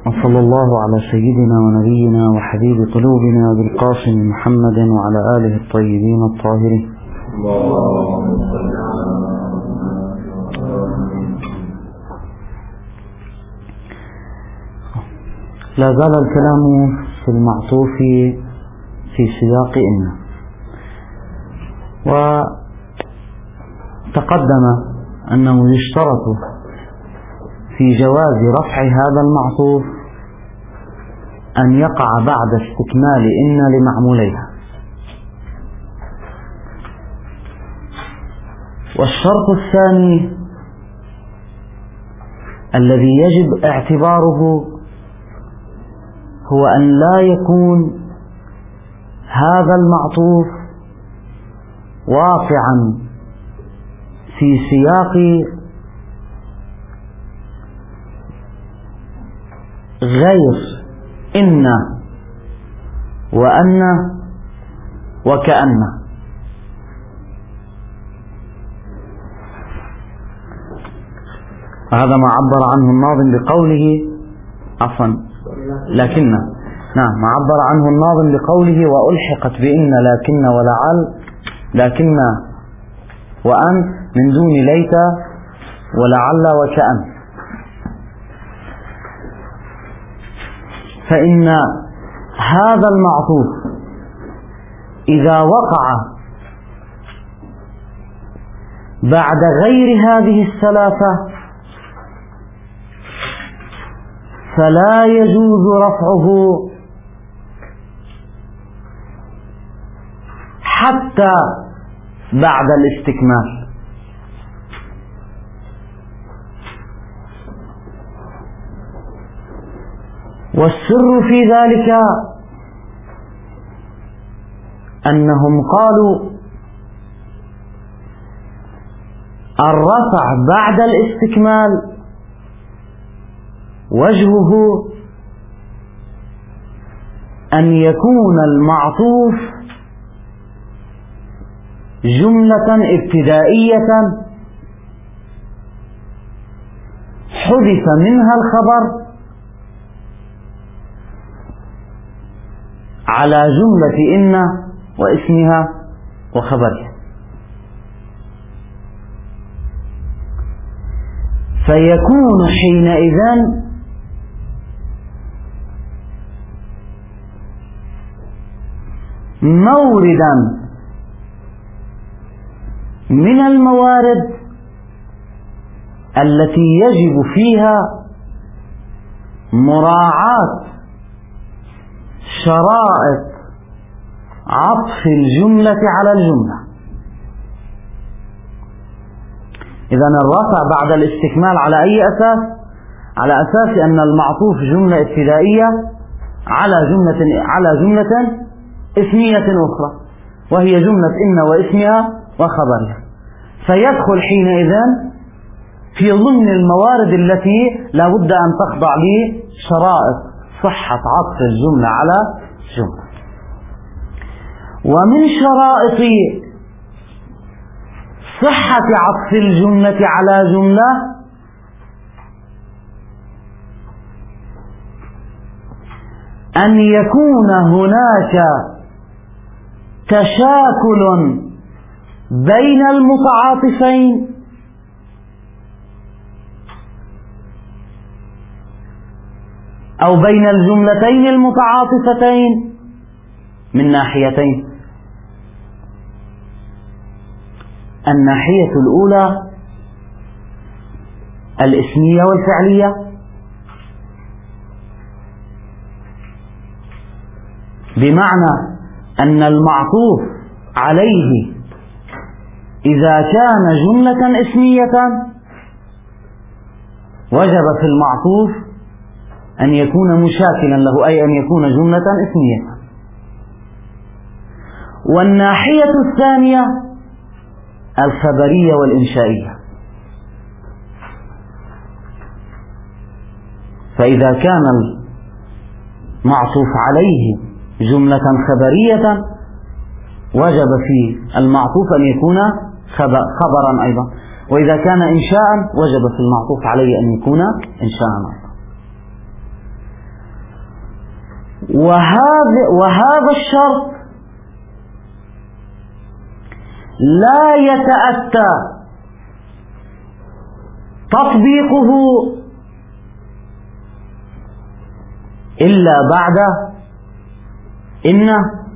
وصلى الله على سيدنا ونبينا وحبيب قلوبنا بالقاسم محمد وعلى آله الطيبين الطاهرين. لا زال الكلام في المعطوف في سياق إن، وتقدم أنه يشترط في جواز رفع هذا المعطوف أن يقع بعد استكمال إن لمعموليها. والشرط الثاني الذي يجب اعتباره هو أن لا يكون هذا المعطوف واقعا في سياق غير إن وأن وكأن. هذا ما عبر عنه الناظم بقوله لكن ما عبر عنه الناظم بقوله وألحقت بإن لكن ولعل، لكن وأن من دون ليت ولعل وكأن. فإن هذا المعطوف إذا وقع بعد غير هذه الثلاثة فلا يجوز رفعه حتى بعد الاستكمال. والسر في ذلك أنهم قالوا الرفع بعد الاستكمال وجهه أن يكون المعطوف جملة ابتدائية حذف منها الخبر على جملة إن واسمها وخبرها، فيكون حينئذ موردا من الموارد التي يجب فيها مراعاة شرائط عطف الجملة على الجملة. إذن الرفع بعد الاستكمال على أي أساس؟ على أساس أن المعطوف جملة ابتدائية على جملة اسمية أخرى وهي جملة إن واسمها وخبرها، فيدخل حينئذ في ضمن الموارد التي لا بد أن تخضع لشرائط صحة عطف الجملة على جملة. ومن شرائط صحة عطف الجملة على جملة أن يكون هناك تشاكل بين المتعاطفين أو بين الجملتين المتعاطفتين من ناحيتين. الناحية الأولى الاسمية والفعلية، بمعنى أن المعطوف عليه إذا كان جملة اسمية وجب في المعطوف أن يكون مشاكلا له، أي أن يكون جملة اسمية. والناحية الثانية الخبرية والإنشائية، فإذا كان المعطوف عليه جملة خبرية وجب في المعطوف أن يكون خبرا أيضا، وإذا كان، إنشاء وجب في المعطوف عليه أن يكون إنشاء أيضا. وهذا الشرط لا يتأتى تطبيقه إلا بعد إن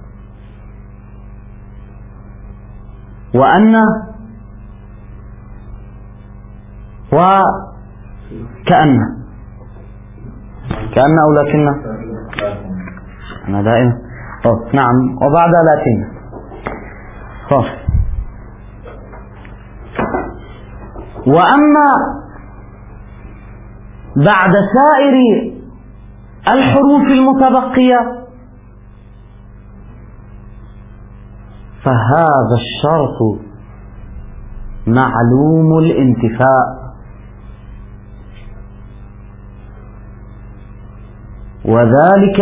وأن وكأن أو لكن أنا دائما نعم وبعد لكن وأما بعد سائر الحروف المتبقية فهذا الشرط معلوم الانتفاء، وذلك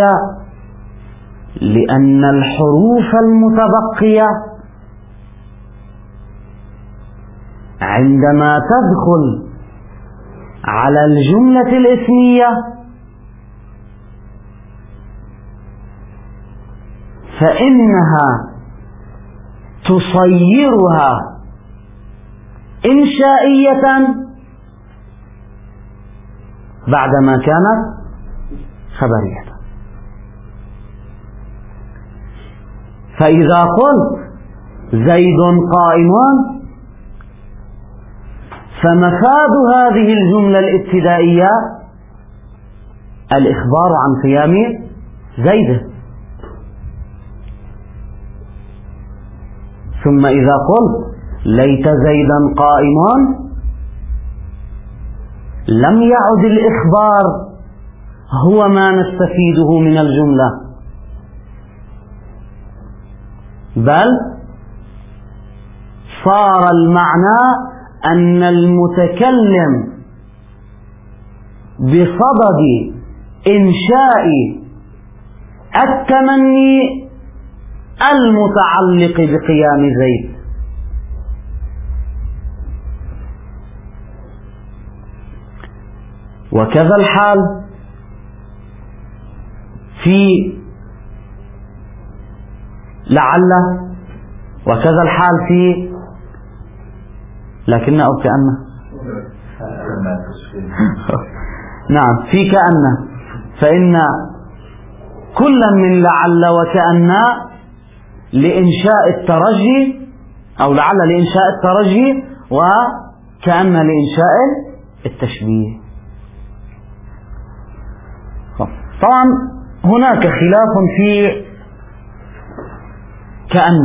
لأن الحروف المتبقية عندما تدخل على الجملة الاسمية فإنها تصيرها إنشائية بعدما كانت خبرية. فإذا قلت زيد قائم فمفاد هذه الجملة الابتدائية الإخبار عن قيام زيد. ثم إذا قلت ليت زيدا قائم لم يعد الإخبار هو ما نستفيده من الجملة، بل صار المعنى أن المتكلم بصدد إنشاء التمني المتعلق بقيام زيد. وكذا الحال في لعل، وكذا الحال في لكن أو كأن نعم في كأن، فإن كل من لعل وكأن لإنشاء الترجي، أو لعل لإنشاء الترجي وكأن لإنشاء التشبيه. طبعا هناك خلاف في كأن،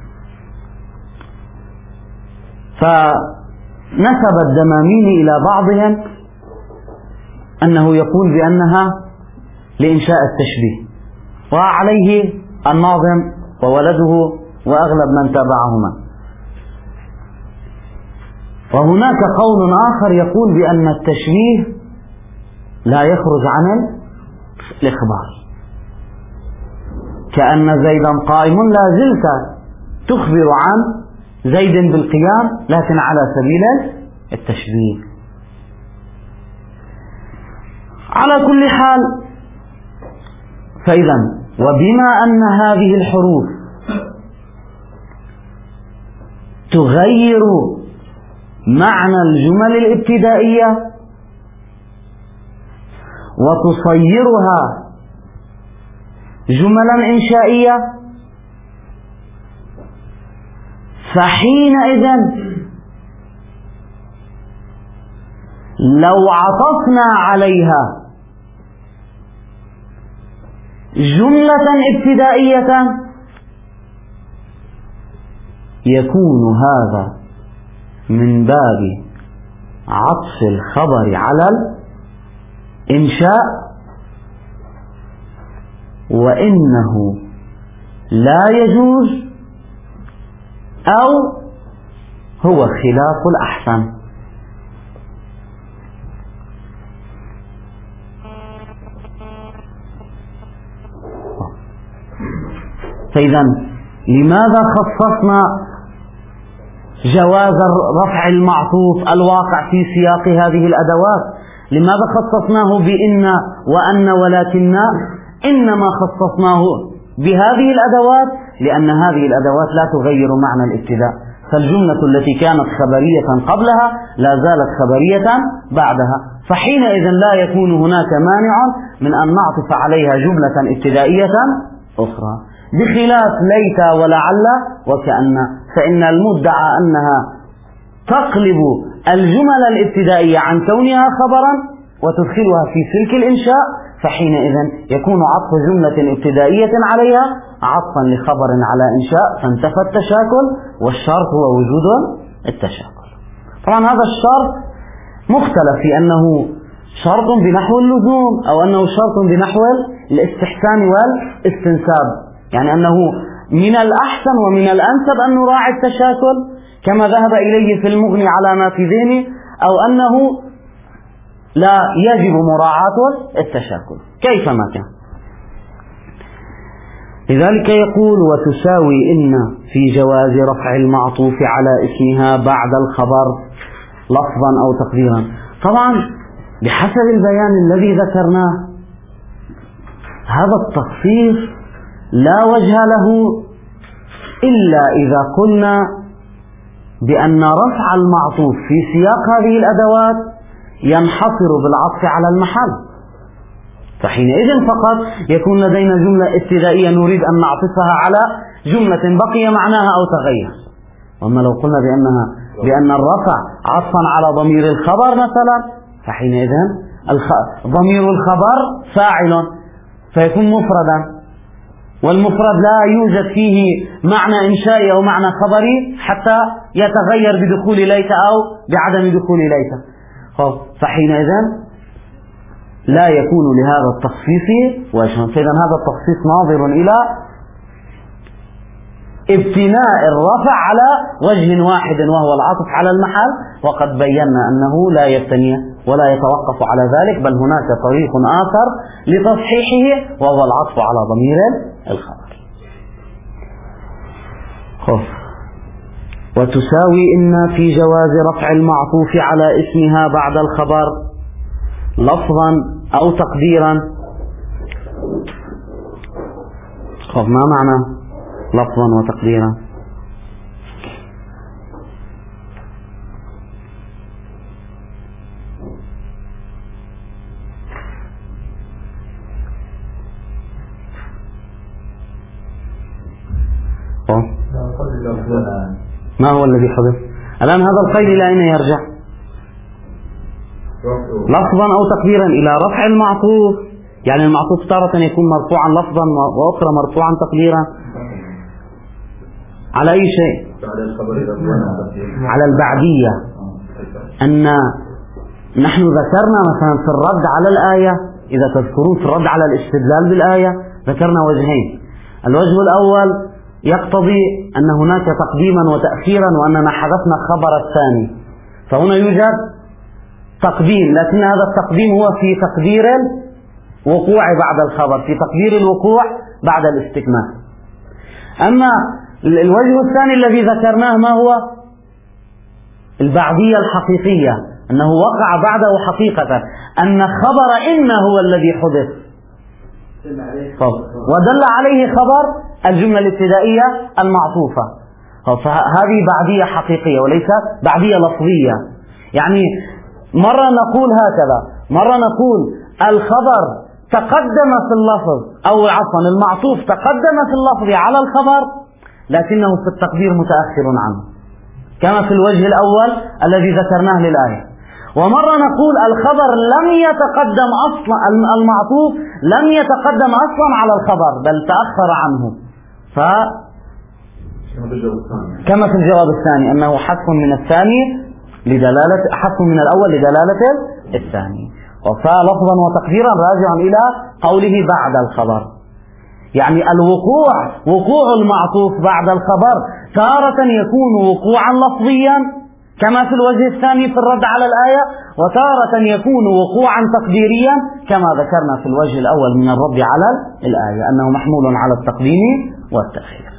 فنسب الدماميني إلى بعضهم أنه يقول بأنها لإنشاء التشبيه، وعليه الناظم وولده وأغلب من تابعهما. وهناك قول آخر يقول بأن التشبيه لا يخرج عن الإخبار، كأن زيدا قائم لا زلت تخبر عن زيد بالقيام لكن على سبيل التشبيه. على كل حال، فإذا وبما أن هذه الحروف تغير معنى الجمل الابتدائية وتصيرها جملا إنشائية، فحينئذ لو عطفنا عليها جملة ابتدائية يكون هذا من باب عطف الخبر على الإنشاء، وإنه لا يجوز أو هو خلاف الأحسن. فإذا لماذا خصصنا جواز رفع المعطوف الواقع في سياق هذه الأدوات؟ لماذا خصصناه بإن وأن ولكن؟ إنما خصصناه بهذه الأدوات لأن هذه الأدوات لا تغير معنى الابتداء، فالجملة التي كانت خبرية قبلها لا زالت خبرية بعدها، فحينئذ لا يكون هناك مانع من أن نعطف عليها جملة ابتدائية أخرى، بخلاف ليت ولعل وكأن، فإن المدعى أنها تقلب الجمل الابتدائية عن كونها خبرا وتدخلها في سلك الإنشاء، فحينئذ يكون عطف جملة ابتدائية عليها عطفا لخبر على إنشاء، فانتفى التشاكل، والشرط هو وجود التشاكل. طبعا هذا الشرط مختلف في أنه شرط بنحو اللزوم أو أنه شرط بنحو الاستحسان والاستنساب، يعني أنه من الأحسن ومن الأنسب أن نراعي التشاكل كما ذهب إليه في المغني على ما في ذهنه، أو أنه لا يجب مراعاة التشاكل كيفما كان. لذلك يقول وتساوي إن في جواز رفع المعطوف على اسمها بعد الخبر لفظا أو تقديرا. طبعا بحسب البيان الذي ذكرناه هذا التخصيص لا وجه له إلا إذا قلنا بأن رفع المعطوف في سياق هذه الأدوات ينحصر بالعطف على المحل، فحينئذ فقط يكون لدينا جملة ابتدائية نريد أن نعطفها على جملة بقي معناها أو تغير. وأما لو قلنا بأن الرفع عطفا على ضمير الخبر مثلا، فحينئذ ضمير الخبر فاعل فيكون مفردا، والمفرد لا يوجد فيه معنى إنشائي أو معنى خبري حتى يتغير بدخول ليت أو بعدم دخول ليت، فحينئذ لا يكون لهذا التخصيص وجه. فإذا هذا التخصيص ناظر إلى ابتناء الرفع على وجه واحد وهو العطف على المحل، وقد بينا أنه لا يبتني ولا يتوقف على ذلك، بل هناك طريق آخر لتصحيحه وهو العطف على ضمير الخبر. وتساوي إن في جواز رفع المعطوف على اسمها بعد الخبر لفظا أو تقديرا. ما معنى لفظا وتقديرا؟ ما هو الذي حدث الآن؟ هذا القيد إلى أين يرجع؟ لفظا أو تقديرا إلى رفع المعطوف، يعني المعطوف تارة يكون مرفوعا لفظا وأخرى مرفوعا تقديرا. على أي شيء؟ على البعدية. أن نحن ذكرنا مثلا في الرد على الآية، إذا تذكرون في الرد على الاستدلال بالآية ذكرنا وجهين. الوجه الأول يقتضي أن هناك تقديما وتأخيرا وأننا حذفنا خبر الثاني، فهنا يوجد تقديم، لكن هذا التقديم هو في تقدير الوقوع بعد الخبر، في تقدير الوقوع بعد الاستكمال. أما الوجه الثاني الذي ذكرناه ما هو؟ البعدية الحقيقية، أنه وقع بعده حقيقة، أن خبر إن هو الذي حدث ودل عليه خبر الجملة الابتدائية المعطوفة، فهذه بعدية حقيقية وليست بعدية لفظية. يعني مرة نقول هكذا، مرة نقول الخبر تقدم في اللفظ، أو عفوا المعطوف تقدم في اللفظ على الخبر لكنه في التقدير متأخر عنه، كما في الوجه الأول الذي ذكرناه للآية. ومرة نقول الخبر لم يتقدم أصلا، المعطوف لم يتقدم أصلا على الخبر بل تأخر عنه، كما في الجواب الثاني أنه حذف من الثاني لدلالة، حذف من الأول لدلالة الثاني. فلفظا وتقديرا راجع إلى قوله بعد الخبر، يعني وقوع المعطوف بعد الخبر تارة يكون وقوعا لفظيا كما في الوجه الثاني في الرد على الآية، وتارة يكون وقوعا تقديريا كما ذكرنا في الوجه الأول من الرد على الآية أنه محمول على التقديم والتأخير.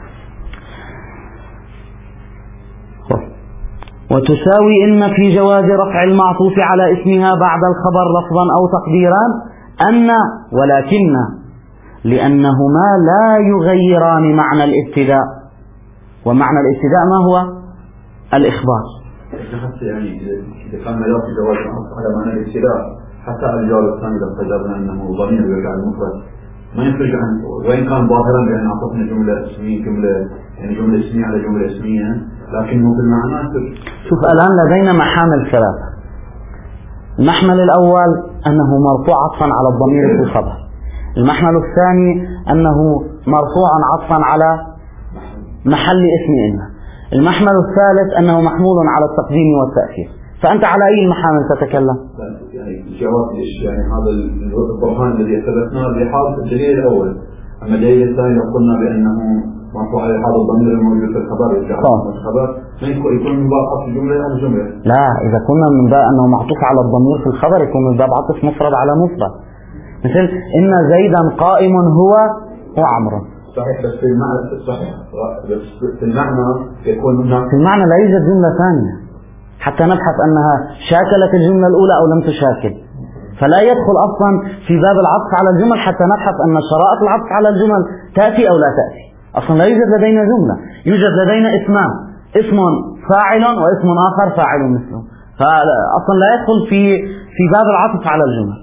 وتساوي إن في جواز رفع المعطوف على اسمها بعد الخبر لفظا أو تقديرا أن ولكن لأنهما لا يغيران معنى الابتداء، ومعنى الابتداء ما هو؟ الإخبار. حتى يعني إذا كان لا في جواز على معنى الابتداء، حتى الجواب الثاني إذا قدرنا أنه ضمير يرجع المفرد ما يخرج عنه، وإن كان ظاهرا بأن أعطتنا جملة اسمية جملة اسمية على جملة اسمية، لكنه في المعنى. شوف الآن لدينا محامل ثلاثة. المحمل الأول أنه مرفوع عطفا على الضمير في الخبر. المحمل الثاني أنه مرفوع عطفا على محل اسم إن. المحمل الثالث أنه محمول على التقديم والتأخير. فأنت على أي المحامل تتكلم؟ يعني جواب يعني هذا البرهان الذي اثبتناه بحالة الدليل الأول، أما الدليل الثاني لو قلنا بأنه مرفوع على هذا الضمير الموجود في الخبر ما يكون من باب عطف الجملة على الجملة. لا، إذا كنا من باب أنه معطوف على الضمير في الخبر يكون من باب عطف مفرد على مفرد، مثل إن زيدا قائم هو وعمرو. صحيح، بس في المعنى صحيح، بس في المعنى يكون في المعنى لا يوجد جملة ثانية حتى نبحث أنها شاكلت الجملة الأولى أو لم تشاكل، فلا يدخل أصلا في باب العطف على الجمل حتى نبحث أن شرائط العطف على الجمل تأتي أو لا تأتي. أصلا لا يوجد لدينا جملة، يوجد لدينا اسمان، اسم فاعل واسم آخر فاعل مثله، فأصلا لا يدخل في باب العطف على الجمل.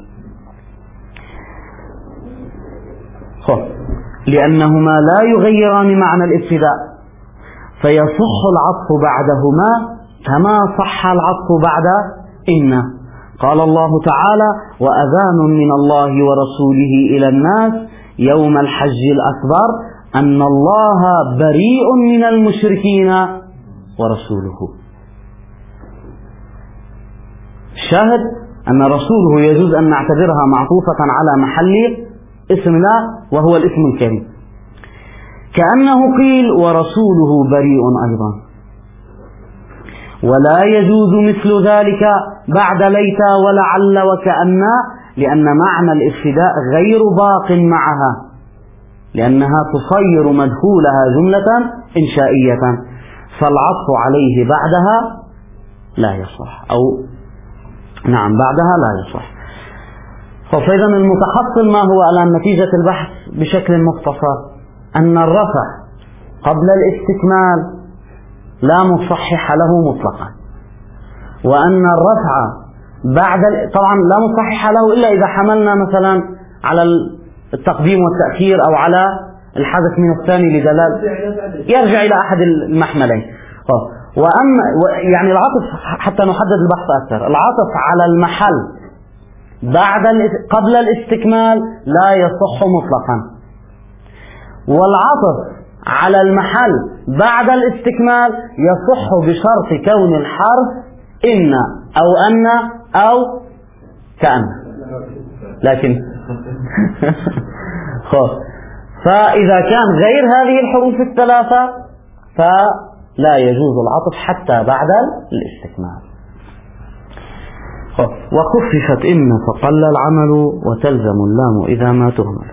لأنهما لا يغيران معنى الابتداء، فيصح العطف بعدهما كما صح العطف بعد إن. قال الله تعالى: وأذان من الله ورسوله إلى الناس يوم الحج الأكبر أن الله بريء من المشركين ورسوله. الشاهد أن رسوله يجوز أن نعتبرها معطوفة على محل اسم الله وهو الاسم الكريم، كأنه قيل ورسوله بريء أيضا. ولا يجوز مثل ذلك بعد ليت ولعل وكأن، لأن معنى الابتداء غير باق معها، لأنها تصير مدخولها جملة إنشائية، فالعطف عليه بعدها لا يصح، أو نعم بعدها لا يصح. فإذا المتحصل ما هو الآن نتيجة البحث بشكل مختصر؟ أن الرفع قبل الاستكمال لا مصحح له مطلقا، وأن الرفع بعد طبعا لا مصحح له إلا إذا حملنا مثلا على التقديم والتأخير أو على الحذف من الثاني لدلالة يرجع إلى أحد المحملين. وأما يعني العطف حتى نحدد البحث أكثر، العطف على المحل قبل الاستكمال لا يصح مطلقا، والعطف على المحل بعد الاستكمال يصح بشرط كون الحرف إن أو أن أو كأن، لكن فإذا كان غير هذه الحروف الثلاثة فلا يجوز العطف حتى بعد الاستكمال. وخففت إن فقل العمل وتلزم اللام إذا ما تهمل.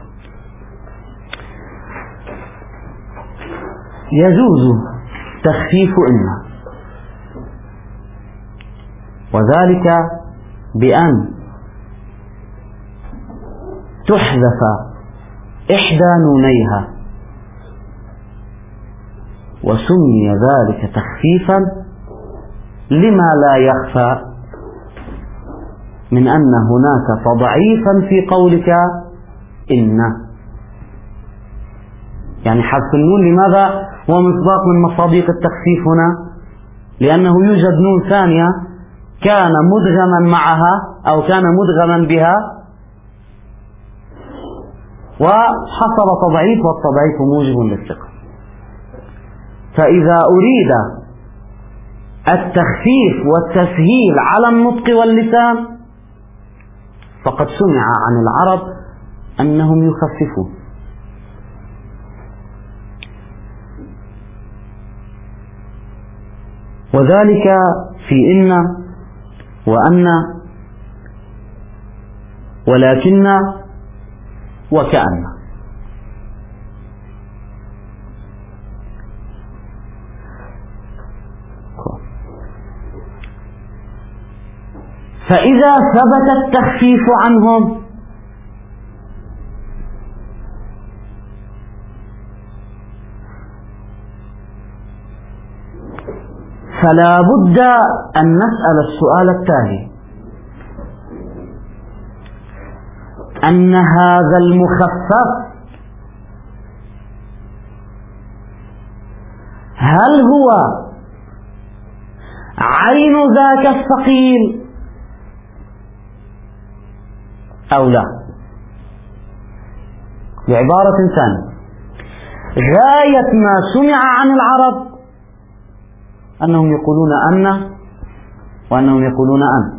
يجوز تخفيف إن، وذلك بأن تحذف إحدى نونيها، وسمي ذلك تخفيفا لما لا يخفى من أن هناك تضعيفا في قولك إن. يعني حذف النون لماذا هو مصداق من مصادق التخفيف هنا؟ لأنه يوجد نون ثانية كان مدغما معها أو كان مدغما بها وحصل تضعيف، والتضعيف موجب للثقة. فإذا أريد التخفيف والتسهيل على النطق واللسان فقد سمع عن العرب أنهم يخففون، وذلك في إن وأن ولكن وكأن. فإذا ثبت التخفيف عنهم فلا بد أن نسأل السؤال التالي: أن هذا المخفف هل هو عين ذاك الثقيل أو لا؟ بعبارة ثانية، غاية ما سمع عن العرب أنهم يقولون أن وأنهم يقولون أن،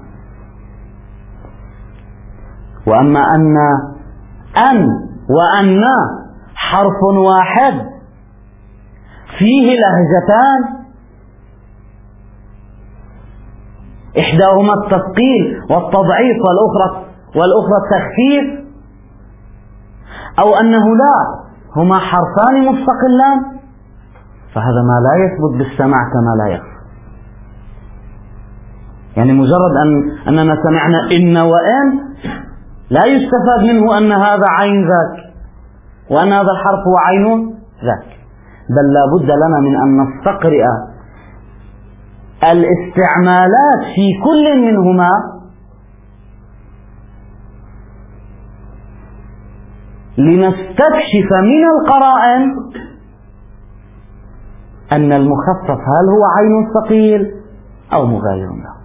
وأما أن وأن حرف واحد فيه لهجتان، إحداهما التثقيل والتضعيف والأخرى التخفيف، أو أنه لا، هما حرفان مستقلان، فهذا ما لا يثبت بالسماع كما لا يخفى. يعني مجرد أننا سمعنا إن وإن لا يستفاد منه أن هذا عين ذاك وأن هذا الحرف هو عين ذاك، بل لا بد لنا من أن نستقرئ الاستعمالات في كل منهما لنستكشف من القرائن أن المخفف هل هو عين ثقيل أو مغاير له.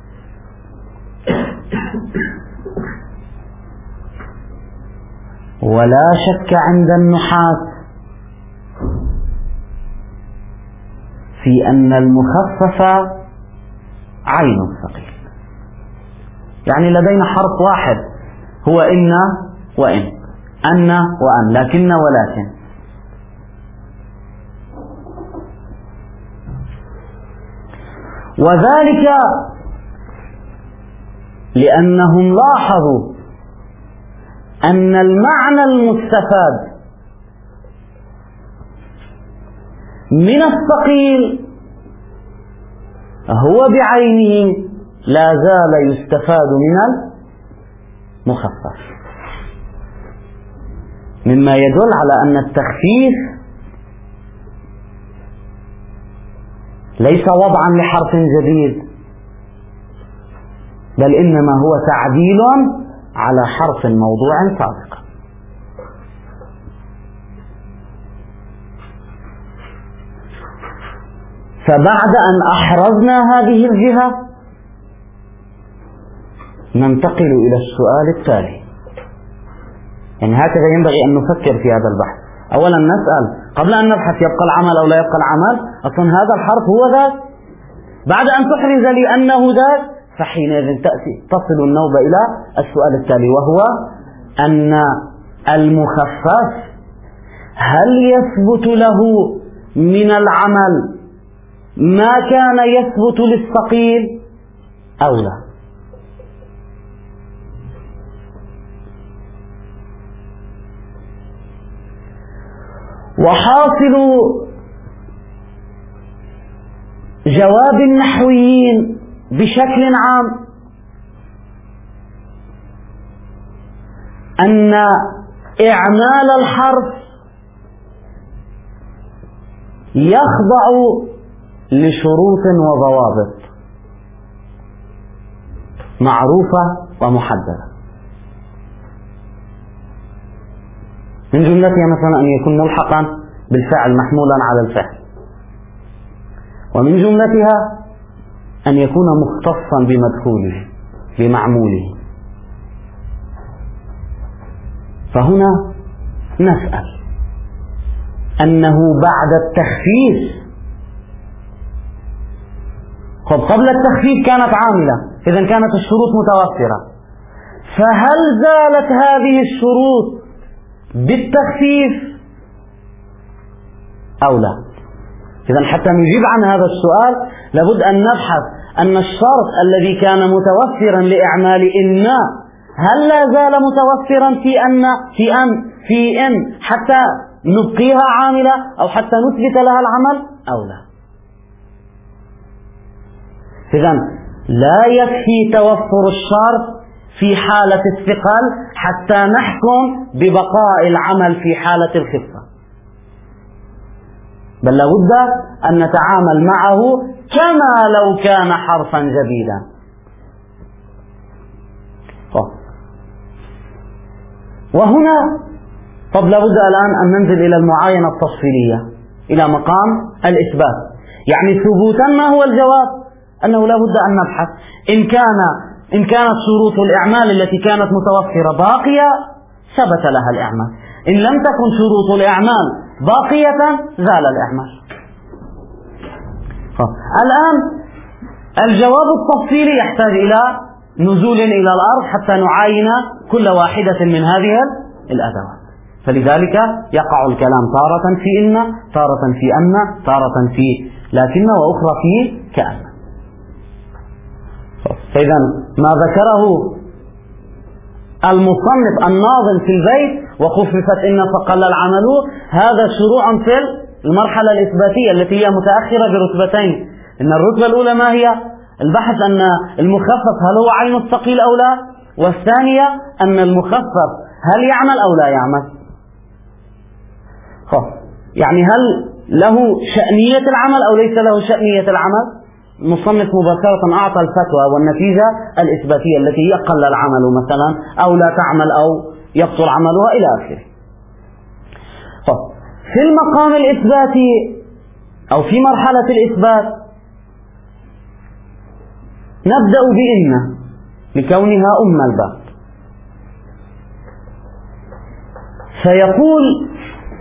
ولا شك عند النحاة في أن المخفف عين ثقيل. يعني لدينا حرف واحد هو إن وإن، أن وأن، لكن ولكن، وذلك لأنهم لاحظوا أن المعنى المستفاد من الثقيل هو بعينه لا زال يستفاد من المخفف، مما يدل على أن التخفيف ليس وضعا لحرف جديد، بل إنما هو تعديل على حرف موضوع سابق. فبعد أن أحرزنا هذه الجهة ننتقل إلى السؤال التالي. يعني هكذا ينبغي أن نفكر في هذا البحث. أولا نسأل قبل أن نبحث يبقى العمل أو لا يبقى العمل، أصلا هذا الحرف هو ذاك. بعد أن تحرز لي أنه ذاك فحينئذ تصل النوبة إلى السؤال التالي، وهو أن المخفف هل يثبت له من العمل ما كان يثبت للثقيل أو لا؟ وحاصل جواب النحويين بشكل عام أن إعمال الحرف يخضع لشروط وضوابط معروفة ومحددة. من جملتها مثلا أن يكون ملحقا بالفعل محمولا على الفعل، ومن جملتها أن يكون مختصا بمدخوله بمعموله. فهنا نسأل أنه بعد التخفيف، قبل التخفيف كانت عاملة، إذن كانت الشروط متوفرة، فهل زالت هذه الشروط بالتخفيف أو لا؟ إذن حتى نجيب عن هذا السؤال لابد أن نبحث أن الشرط الذي كان متوفرا لإعمال إن هل لا زال متوفرا في إن حتى نبقيها عاملة أو حتى نثبت لها العمل أو لا؟ إذن لا يكفي توفر الشرط في حالة الثقل حتى نحكم ببقاء العمل في حالة الخفة، بل لابد أن نتعامل معه كما لو كان حرفا جديدا. وهنا لابد الآن أن ننزل إلى المعاينة التفصيلية، إلى مقام الإثبات. يعني ثبوتا ما هو الجواب؟ أنه لابد أن نبحث إن كانت شروط الإعمال التي كانت متوفرة باقية ثبت لها الإعمال، إن لم تكن شروط الإعمال باقية زال الإعمال. الآن الجواب التفصيلي يحتاج إلى نزول إلى الأرض حتى نعاين كل واحدة من هذه الأدوات. فلذلك يقع الكلام تارة في إن، تارة في أن، تارة في لكن، وأخرى في كأن. فإذا ما ذكره المصنف الناظم في البيت وخففت إن فقل العمل، هذا شروع في المرحلة الإثباتية التي هي متأخرة برتبتين. إن الرتبة الأولى ما هي؟ البحث أن المخفف هل هو عين الثقيل أو لا، والثانية أن المخفف هل يعمل أو لا يعمل. يعني هل له شأنية العمل أو ليس له شأنية العمل؟ المصنف مباشرة أعطى الفتوى والنتيجة الإثباتية التي هي قل العمل مثلا، أو لا تعمل، أو يبطل عملها إلى آخره. في المقام الإثباتي أو في مرحلة الإثبات نبدأ بإن لكونها أم الباب. فيقول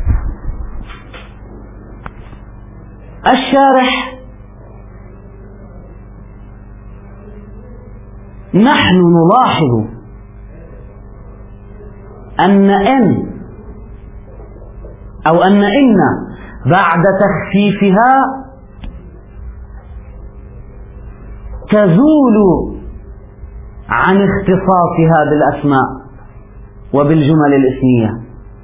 الشارح: نحن نلاحظ أن إن بعد تخفيفها تزول عن اختصاصها بالأسماء وبالجمل الاسمية،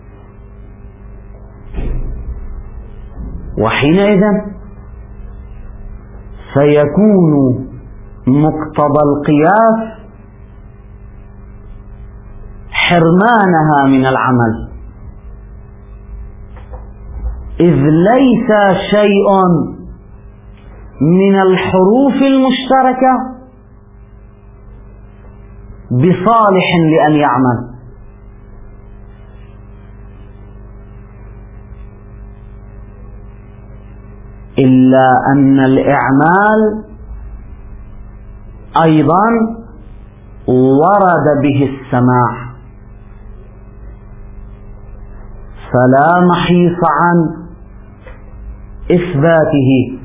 وحينئذ فيكون مقتضى القياس حرمانها من العمل، إذ ليس شيء من الحروف المشتركة بصالح لأن يعمل، إلا أن الإعمال أيضا ورد به السماع، فلا محيص عن إثباته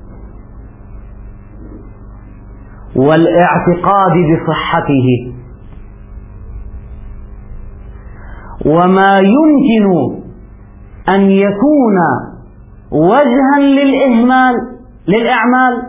والاعتقاد بصحته. وما يمكن أن يكون وجها للإعمال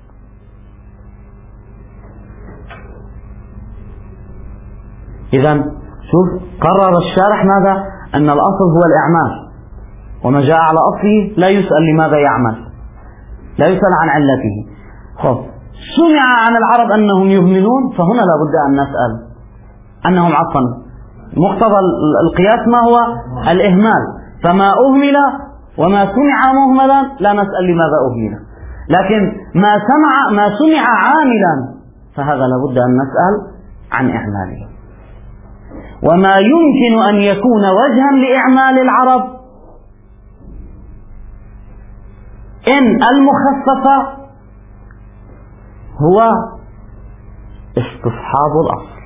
إذن شوف قرر الشارح ماذا؟ أن الأصل هو الإعمال، وما جاء على أصله لا يسأل لماذا يعمل، لا يسأل عن علته. سمع عن العرب أنهم يهملون، فهنا لا بد أن نسأل أنهم عصا. مقتضى القياس ما هو؟ الإهمال. فما أهمل وما سمع مهملا لا نسأل لماذا أهمل، لكن ما سمع عاملا فهذا لا بد أن نسأل عن إعماله. وما يمكن أن يكون وجها لإعمال العرب إن المخفف هو استصحاب الأصل.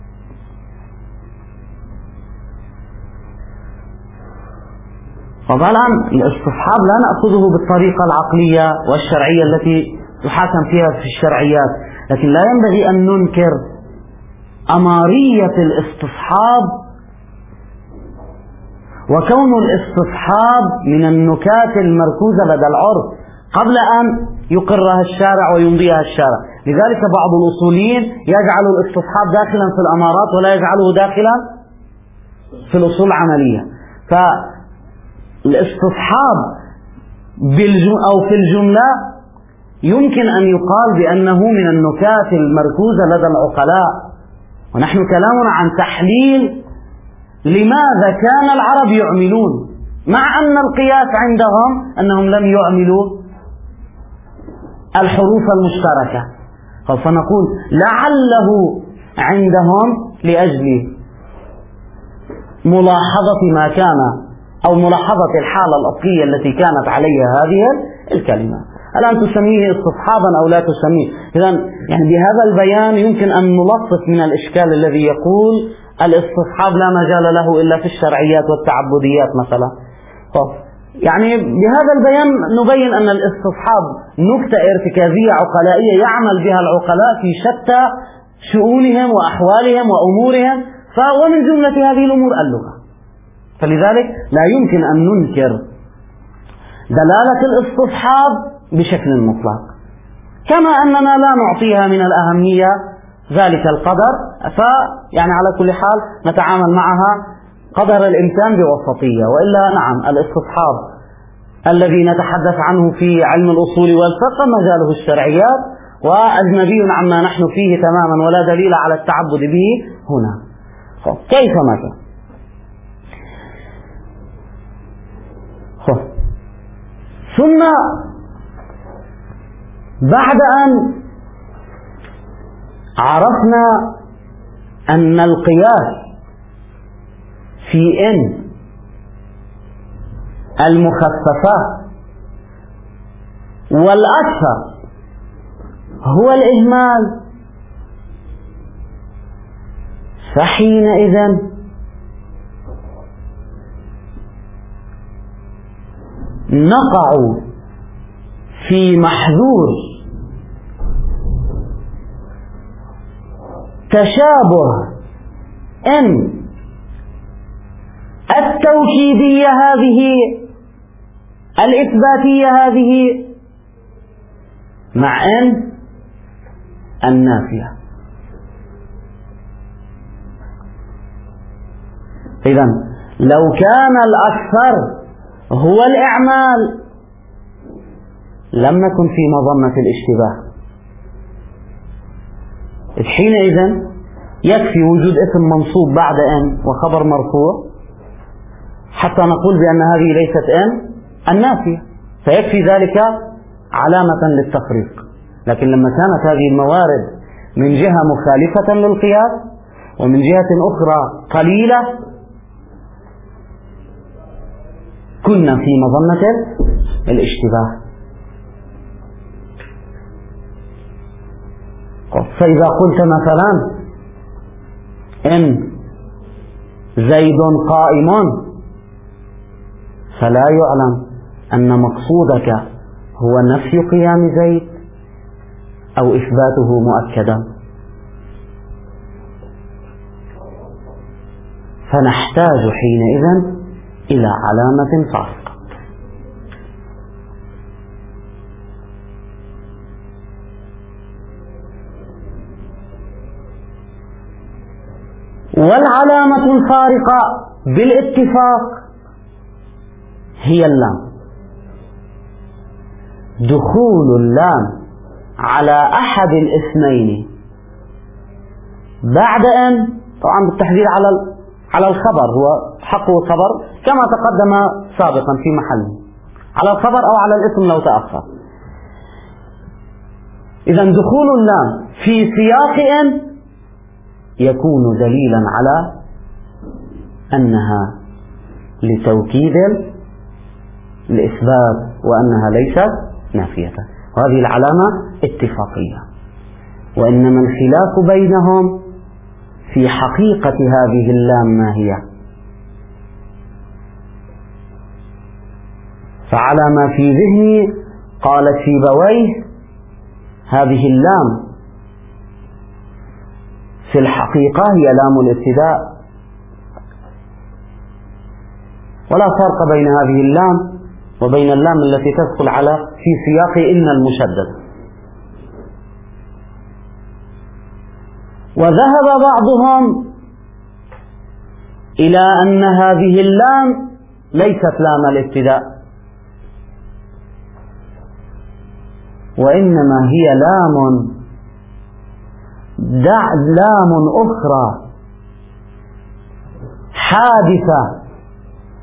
طبعا الاستصحاب لا نأخذه بالطريقة العقلية والشرعية التي تحاكم فيها في الشرعيات، لكن لا ينبغي أن ننكر أمارية الاستصحاب، وكون الاستصحاب من النكات المركوزة لدى العرف قبل أن يقرها الشارع ويمضيها الشارع. لذلك بعض الأصوليين يجعل الاستصحاب داخلا في الأمارات ولا يجعله داخلا في الأصول العملية. فالاستصحاب أو في الجملة يمكن أن يقال بأنه من النكات المركوزة لدى العقلاء، ونحن كلامنا عن تحليل لماذا كان العرب يعملون، مع أن القياس عندهم أنهم لم يعملوا الحروف المشتركة. فنقول لعله عندهم لأجل ملاحظة ما كان أو ملاحظة الحالة الأصلية التي كانت عليها هذه الكلمة. الآن تسميه استصحابا أو لا تسميه. إذن يعني بهذا البيان يمكن أن نلطف من الإشكال الذي يقول الاستصحاب لا مجال له إلا في الشرعيات والتعبديات مثلا. يعني بهذا البيان نبين أن الاستصحاب نكتة ارتكازية عقلائية يعمل بها العقلاء في شتى شؤونهم وأحوالهم وأمورهم، ومن جملة هذه الأمور اللغة. فلذلك لا يمكن أن ننكر دلالة الاستصحاب بشكل مطلق، كما أننا لا نعطيها من الأهمية ذلك القدر. فيعني على كل حال نتعامل معها قدر الإمكان بوسطية. وإلا نعم الاستصحاب الذي نتحدث عنه في علم الأصول والفقه مجاله الشرعيات وأجنبي عما نحن فيه تماما، ولا دليل على التعبد به هنا. كيف مثلا؟ ثم بعد أن عرفنا أن القياس في إن المخففات والأكثر هو الإهمال، فحينئذ نقع في محذور تشابه إن التوكيدية هذه الإثباتية هذه مع إن النافية. إذن لو كان الأكثر هو الإعمال لم نكن في مظنة الاشتباه. حينئذ يكفي وجود اسم منصوب بعد إن وخبر مرفوع حتى نقول بأن هذه ليست إن النافية، فيكفي ذلك علامة للتفريق. لكن لما كانت هذه الموارد من جهة مخالفة للقياس ومن جهة أخرى قليلة كنا في مظنة الاشتباه. فإذا قلت مثلا إن زيد قائم فلا يعلم أن مقصودك هو نفي قيام زيد أو إثباته مؤكدا، فنحتاج حينئذ إلى علامة فارقة. والعلامة الفارقة بالاتفاق هي اللام. دخول اللام على أحد الاسمين بعد أن طبعا بالتحديد على الخبر، هو حقه الخبر كما تقدم سابقا في محله، على الخبر أو على الاسم لو تأخر. إذن دخول اللام في سياق أن يكون دليلا على أنها لتوكيد الإثبات وأنها ليست نافية، وهذه العلامة اتفاقية. وإنما الخلاف بينهم في حقيقة هذه اللام ما هي. فعلى ما في ذهني قالت سيبويه هذه اللام في الحقيقة هي لام الابتداء، ولا فرق بين هذه اللام وبين اللام التي تدخل على في سياق إن المشدد. وذهب بعضهم إلى أن هذه اللام ليست لام الابتداء، وإنما هي لام أخرى حادثة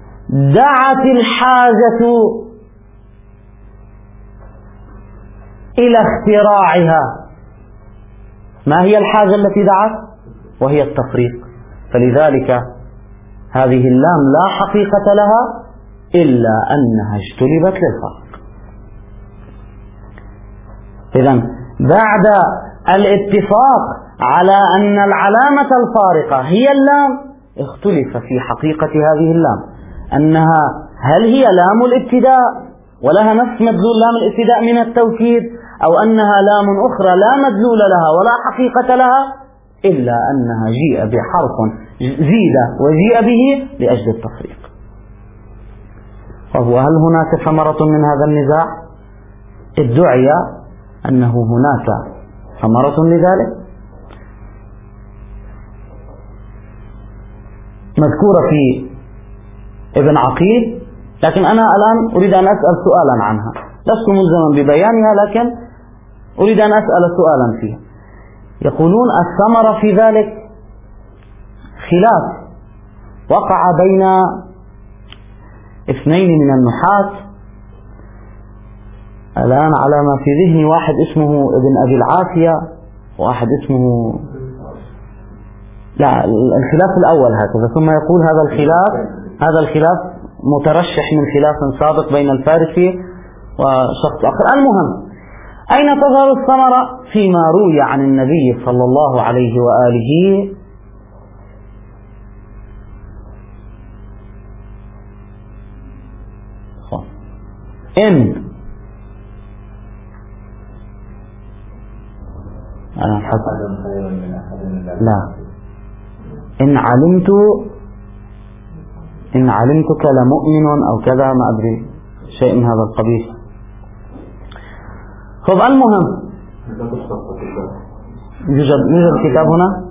دعت الحاجة إلى اختراعها. ما هي الحاجة التي دعت؟ وهي التفريق. فلذلك هذه اللام لا حقيقة لها إلا أنها اجتلبت للفرق. إذن بعد الاتفاق على أن العلامة الفارقة هي اللام، اختلف في حقيقة هذه اللام، أنها هل هي لام الابتداء ولها نفس مدلول لام الابتداء من التوكيد، أو أنها لام أخرى لا مدلول لها ولا حقيقة لها، إلا أنها جيء بحرف زيد وجيء به لأجل التفريق. فهو هل هناك ثمرة من هذا النزاع؟ ادعي أنه هناك ثمرة لذلك مذكورة في ابن عقيل، لكن أنا الآن أريد أن أسأل سؤالا عنها، لست ملزما ببيانها لكن أريد أن أسأل سؤالا فيها. يقولون الثمرة في ذلك خلاف وقع بين اثنين من النحاة الآن على ما في ذهني، واحد اسمه ابن أبي العافية وواحد اسمه لا الخلاف الأول هكذا، ثم يقول هذا الخلاف مترشح من خلاف سابق بين الفارسي وشخص آخر. المهم، أين تظهر الثمرة؟ فيما روي عن النبي صلى الله عليه وآله إن علمتك لمؤمن أو كذا، ما أدري شيء من هذا القبيل. المهم يوجد كتاب هنا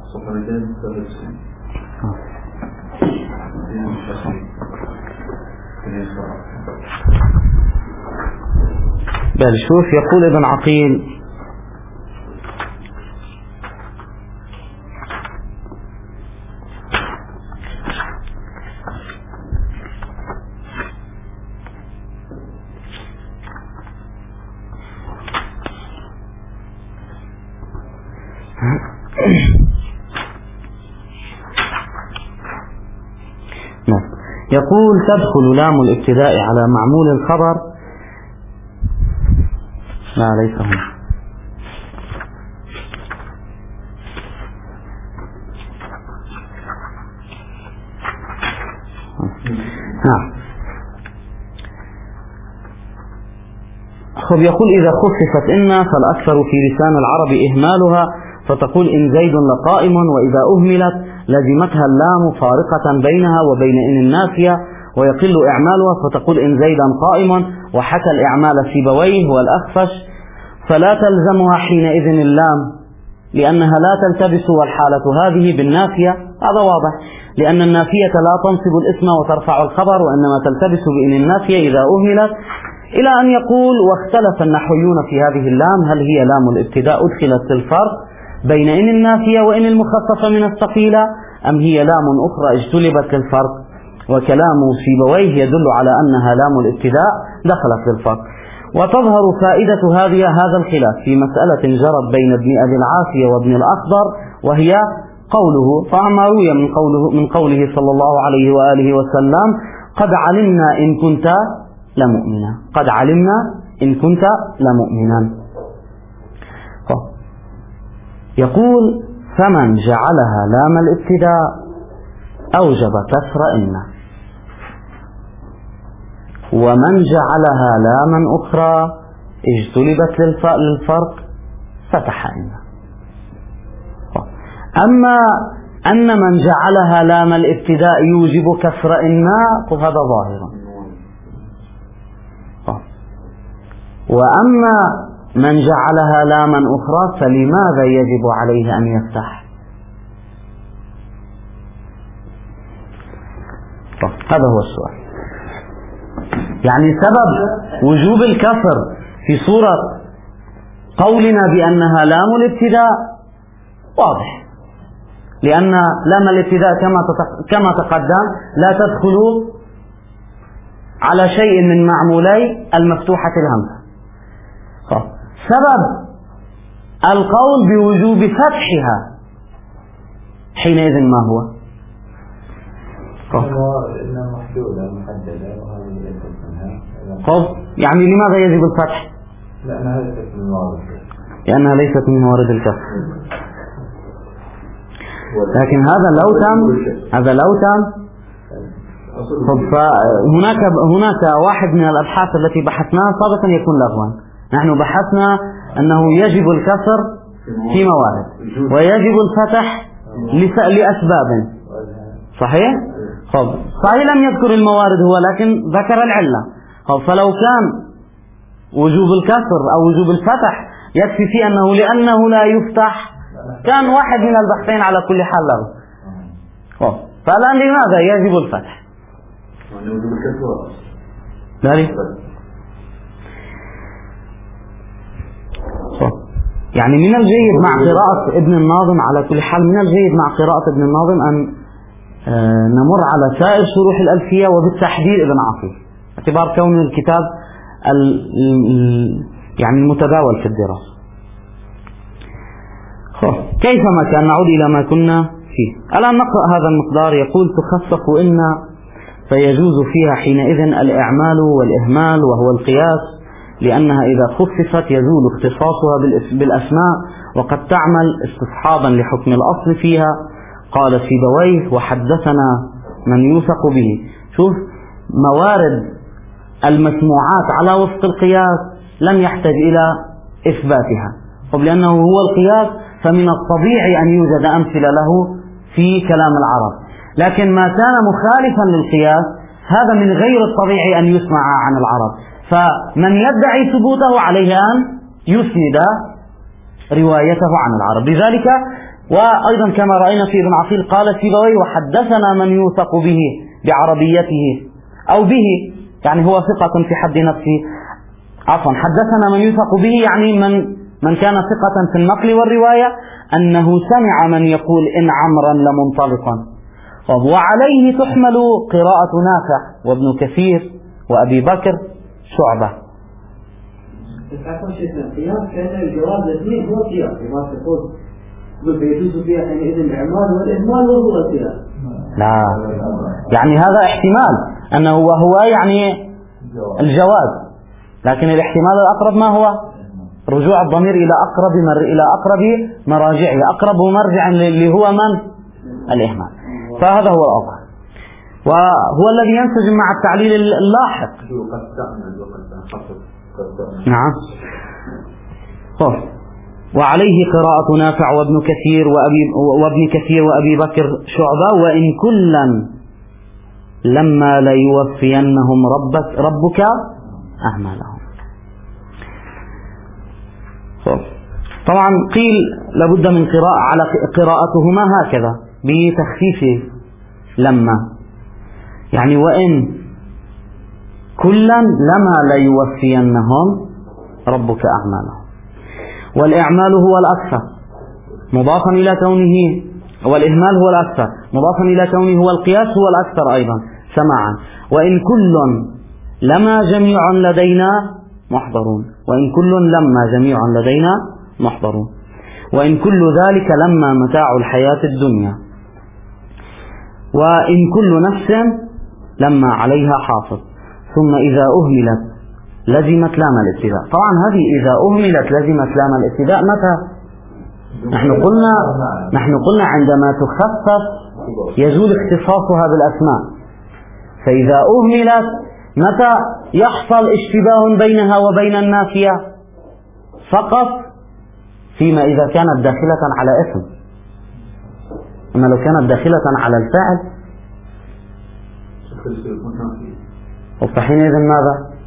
بل شوف، يقول ابن عقيل: يقول: تدخل لام الابتداء على معمول الخبر. لا ليس هنا. يقول: إذا خففت إن فالأكثر في لسان العرب إهمالها، فتقول إن زيد لقائم، وإذا أهملت لزمتها اللام فارقة بينها وبين إن النافية، ويقل إعمالها، فتقول إن زيدا قائم، وحكى الإعمال سيبويه والأخفش، فلا تلزمها حينئذ اللام لأنها لا تلتبس، والحالة هذه بالنافية. هذا واضح، لأن النافية لا تنصب الاسم وترفع الخبر، وإنما تلتبس بإن النافية إذا أهملت، إلى أن يقول: واختلف النحويون في هذه اللام، هل هي لام الابتداء أدخلت في الفرق بين إن النافية وإن المخففة من الثقيلة، أم هي لام أخرى اجتلبت للفرق؟ وكلام سيبويه يدل على أنها لام الابتداء دخلت للفرق. وتظهر فائدة هذا الخلاف في مسألة جرت بين ابن أبي العافية وابن الأخضر، وهي قوله، فما روي من قوله صلى الله عليه وآله وسلم: قد علمنا إن كنت لمؤمنا، قد علمنا إن كنت لمؤمنا. يقول: فمن جعلها لام الابتداء أوجب كسر إن، ومن جعلها لاما أخرى اجتلبت للفرق فتح إن. أما أن من جعلها لام الابتداء يوجب كسر إن فهذا ظاهر. وأما من جعلها لاما أخرى فلماذا يجب عليه أن يفتح؟ هذا هو السؤال. يعني سبب وجوب الكسر في صورة قولنا بأنها لام الابتداء واضح، لأن لام الابتداء كما تقدم لا تدخل على شيء من معمولي المفتوحة الهمزة. سبب القول بوجوب فتحها حينئذ ما هو؟ يعني لماذا يجب الفتح؟ لأنها ليست من موارد الكسر. لكن هذا لو تم فهناك واحد من الأبحاث التي بحثناها سابقا يكون لغوا. نحن بحثنا أنه يجب الكسر في موارد ويجب الفتح لأسباب صحيح؟ صحيح لم يذكر الموارد هو لكن ذكر العلة. فلو كان وجوب الكسر أو وجوب الفتح يكفي في أنه لأنه لا يفتح كان واحد من البحثين على كل حال له. فالآن لماذا يجب الفتح؟ يعني من الجيد مع قراءة ابن الناظم على كل حال، من الجيد مع قراءة ابن الناظم أن نمر على سائر شروح الألفية وبالتحديد ابن عاصي باعتبار كون الكتاب يعني المتداول في الدراسة. كيفما كان نعود إلى ما كنا فيه. الآن نقرأ هذا المقدار. يقول تخصص إن فيجوز فيها حينئذ الإعمال والإهمال وهو القياس، لأنها إذا خصصت يزول اختصاصها بالأسماء وقد تعمل استصحابا لحكم الأصل فيها. قال سيبويه وحدثنا من يوثق به. شوف موارد المسموعات على وفق القياس لم يحتاج إلى إثباتها، لأنه هو القياس فمن الطبيعي أن يوجد أمثلة له في كلام العرب، لكن ما كان مخالفا للقياس هذا من غير الطبيعي أن يسمع عن العرب، فمن يدعي ثبوته عليه أن يسند روايته عن العرب. لذلك وأيضا كما رأينا في ابن عقيل قال سيبويه وحدثنا من يوثق به بعربيته أو به يعني هو ثقة في حد نفسه، عفوا حدثنا من يوثق به يعني من كان ثقة في النقل والرواية أنه سمع من يقول إن عمرا لمنطلقا. وعليه تحمل قراءة نافع وابن كثير وأبي بكر شعبة. القياس كان الجواب الاثنين هو قياس كما تقول فيجوز فيها حينئذ الإعمال والإهمال وهو القياس. لا يعني هذا احتمال أنه هو يعني الجواز، لكن الاحتمال الأقرب ما هو؟ رجوع الضمير إلى أقرب مراجعه، أقرب مرجع اللي هو من؟ الإهمال. فهذا هو الأظهر وهو الذي ينسجم مع التعليل اللاحق. نعم. وعليه قراءة نافع وابن كثير وأبي بكر شعبة وإن كلا لما لا يوفينهم ربك أعمالهم. طبعا قيل لابد من قراءة على قراءتهما هكذا بتخفيف لما، يعني وإن كلا لما لا يوفينهم ربك أعمالهم. والإعمال هو الأكثر مضافا إلى كونه، والإهمال هو الأكثر مضافا إلى كونه هو القياس هو الأكثر أيضا سماعا. وإن كل لما جميع لدينا محضرون، وإن كل لما جميع لدينا محضرون، وإن كل ذلك لما متاع الحياة الدنيا، وإن كل نفس لما عليها حافظ، ثم إذا أهملت لزمت لام الابتداء. طبعا هذه إذا أهملت لزمت لام الابتداء متى؟ نحن قلنا عندما تخفف يزول اختصاصها بالأسماء، فإذا أهملت متى يحصل اشتباه بينها وبين النافية؟ فقط فيما إذا كانت داخلة على اسم، أما لو كانت داخلة على الفعل فحينئذ ماذا؟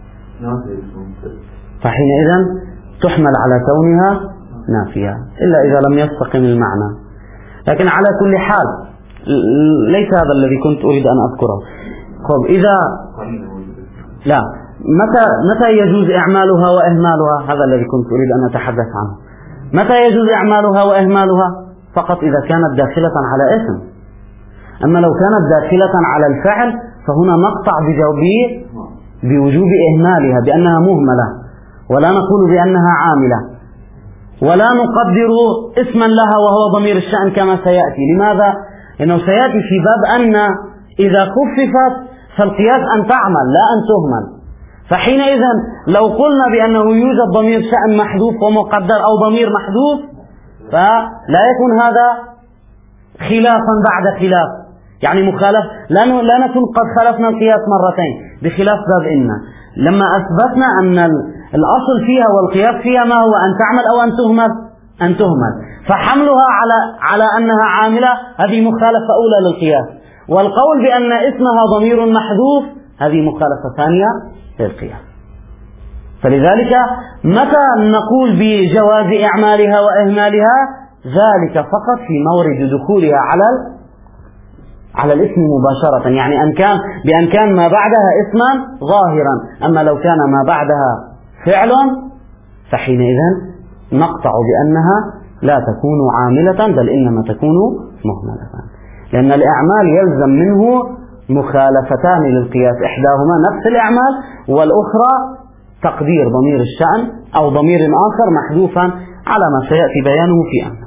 فحينئذ تحمل على كونها نافية إلا إذا لم يستقم المعنى. لكن على كل حال ليس هذا الذي كنت أريد أن أذكره. إذا لا متى يجوز إعمالها وإهمالها؟ هذا الذي كنت أريد أن أتحدث عنه. متى يجوز إعمالها وإهمالها؟ فقط إذا كانت داخلة على اسم. أما لو كانت داخلة على الفعل فهنا نقطع بوجوب إهمالها بأنها مهملة. ولا نقول بأنها عاملة، ولا نقدر اسما لها وهو ضمير الشأن كما سيأتي. لماذا؟ لأنه سيأتي في باب أن إذا خففت فالقياس أن تعمل لا أن تهمل. فحينئذ لو قلنا بأنه يوجد ضمير شأن محذوف ومقدر أو ضمير محذوف فلا يكون هذا خلافا بعد خلاف، يعني مخالف، لا نكون قد خالفنا القياس مرتين، بخلاف باب إن لما أثبتنا أن الأصل فيها والقياس فيها ما هو أن تعمل أو أن تهمل، فحملها على أنها عاملة هذه مخالفة أولى للقياس، والقول بأن اسمها ضمير محذوف هذه مخالفة ثانية للقياس. فلذلك متى نقول بجواز إعمالها وإهمالها؟ ذلك فقط في مورد دخولها على الاسم مباشرة، يعني بأن كان ما بعدها اسما ظاهرا. أما لو كان ما بعدها فعل فحينئذ نقطع بأنها لا تكون عاملة بل إنما تكون مهملة، لأن الإعمال يلزم منه مخالفتان للقياس، إحداهما نفس الإعمال والأخرى تقدير ضمير الشأن أو ضمير آخر محذوفا على ما سيأتي بيانه في أمر.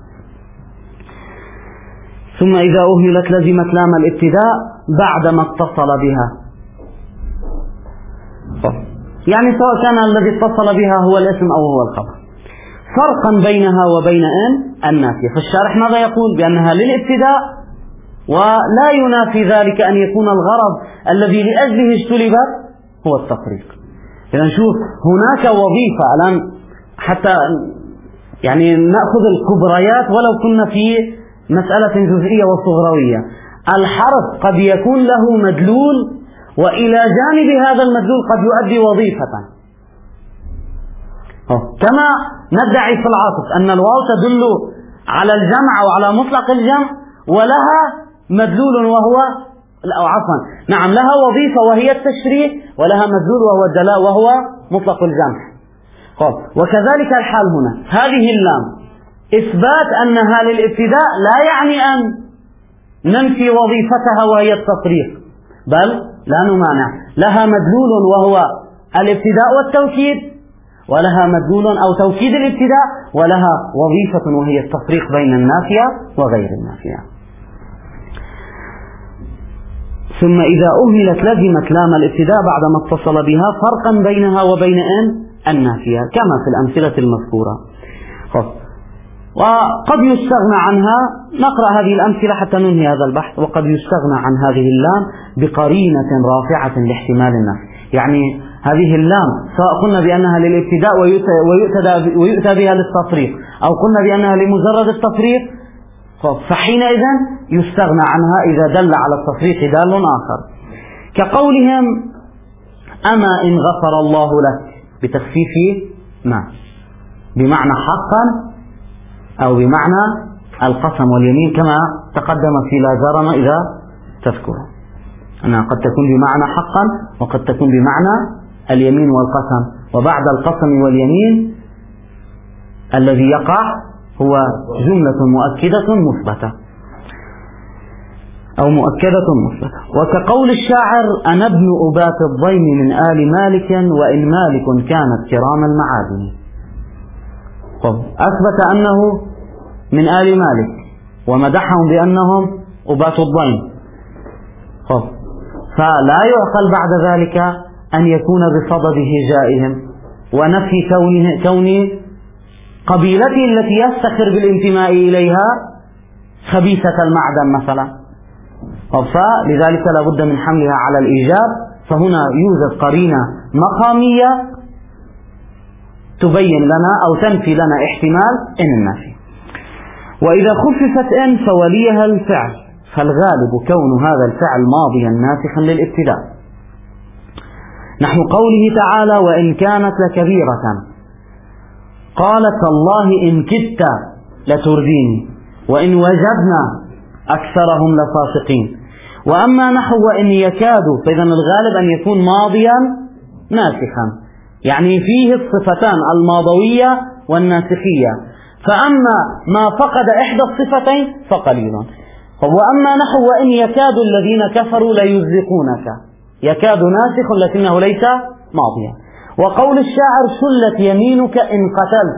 ثم إذا أهملت لزمت لام الابتداء بعدما اتصل بها، يعني سواء كان الذي اتصل بها هو الاسم أو هو الخبر، فرقا بينها وبين النافية. فالشارح ماذا يقول؟ بأنها للابتداء ولا ينافي ذلك أن يكون الغرض الذي لأجله اجتلبت هو التفريق. إذا نشوف هناك وظيفة الآن حتى يعني نأخذ الكبريات ولو كنا في مسألة جزئية وصغروية. الحرف قد يكون له مدلول وإلى جانب هذا المدلول قد يؤدي وظيفة، كما ندعي في العطف أن الواو تدل على الجمع أو على مطلق الجمع ولها مدلول لها وظيفة وهي التشريح، ولها مدلول وهو الدلاء وهو مطلق الجمع. وكذلك الحال هنا، هذه اللام إثبات أنها للابتداء لا يعني أن ننفي وظيفتها وهي التصريح، بل لا نمانع، لها مدلول وهو الابتداء والتوكيد، ولها مدلول أو توكيد الابتداء، ولها وظيفة وهي التفريق بين النافية وغير النافية. ثم إذا أهملت لزمت لام الابتداء بعدما اتصل بها فرقا بينها وبين النافية كما في الأمثلة المذكورة. وقد يستغنى عنها، نقرأ هذه الأمثلة حتى ننهي هذا البحث. وقد يستغنى عن هذه اللام بقرينة رافعة لاحتمال النفي، يعني هذه اللام سواء قلنا بأنها للابتداء ويؤتى بها للتفريق أو قلنا بأنها لمجرد التفريق، فحينئذ يستغنى عنها إذا دل على التفريق دال آخر، كقولهم أما إن غفر الله لك بتخفيف ما، بمعنى حقا أو بمعنى القسم واليمين كما تقدم في لا جرم إذا تذكر أنها قد تكون بمعنى حقا وقد تكون بمعنى اليمين والقسم، وبعد القسم واليمين الذي يقع هو جملة مؤكدة مثبتة أو مؤكدة مثبتة. وكقول الشاعر أنا ابن أبات الضيم من آل مالك وإن مالك كانت كرام المعادن، أثبت أنه من آل مالك ومدحهم بأنهم أبات الضيم، فلا يعقل بعد ذلك أن يكون بصدد هجائهم ونفي كون قبيلته التي يفتخر بالانتماء إليها خبيثة المعدن مثلا، فلذلك لا بد من حملها على الإيجاب. فهنا يوجد قرينة مقامية تبين لنا أو تنفي لنا احتمال إن النافي. وإذا خففت إن فوليها الفعل، فالغالب كون هذا الفعل ماضيا ناسخا للابتداء، نحو قوله تعالى وإن كانت لكبيرة قالت الله إن كدت لترديني وإن وجدنا أكثرهم لفاسقين. وأما نحو وإن يكاد فإذا الغالب أن يكون ماضيا ناسخا، يعني فيه الصفتان الماضوية والناسخية، فأما ما فقد إحدى الصفتين فقليل. وأما نحو وإن يكاد الذين كفروا ليزلقونك، يكاد ناسخ لكنه ليس ماضيا. وقول الشاعر شلت يمينك إن قتلت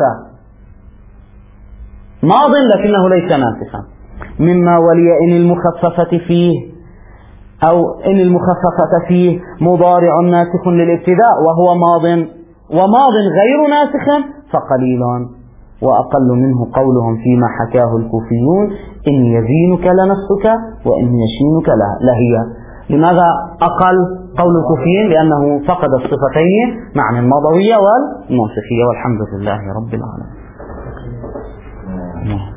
ماض لكنه ليس ناسخا. مما ولي إن المخففة فيه أو إن المخففة فيه مضارع ناسخ للابتداء وهو ماض غير ناسخ فقليل، وأقل منه قولهم فيما حكاه الكوفيون إن يزينك لنفسك وإن يشينك لهي. لماذا أقل قول الكوفيين؟ لأنه فقد الصفتين معنى الماضوية والناسخية. والحمد لله رب العالمين.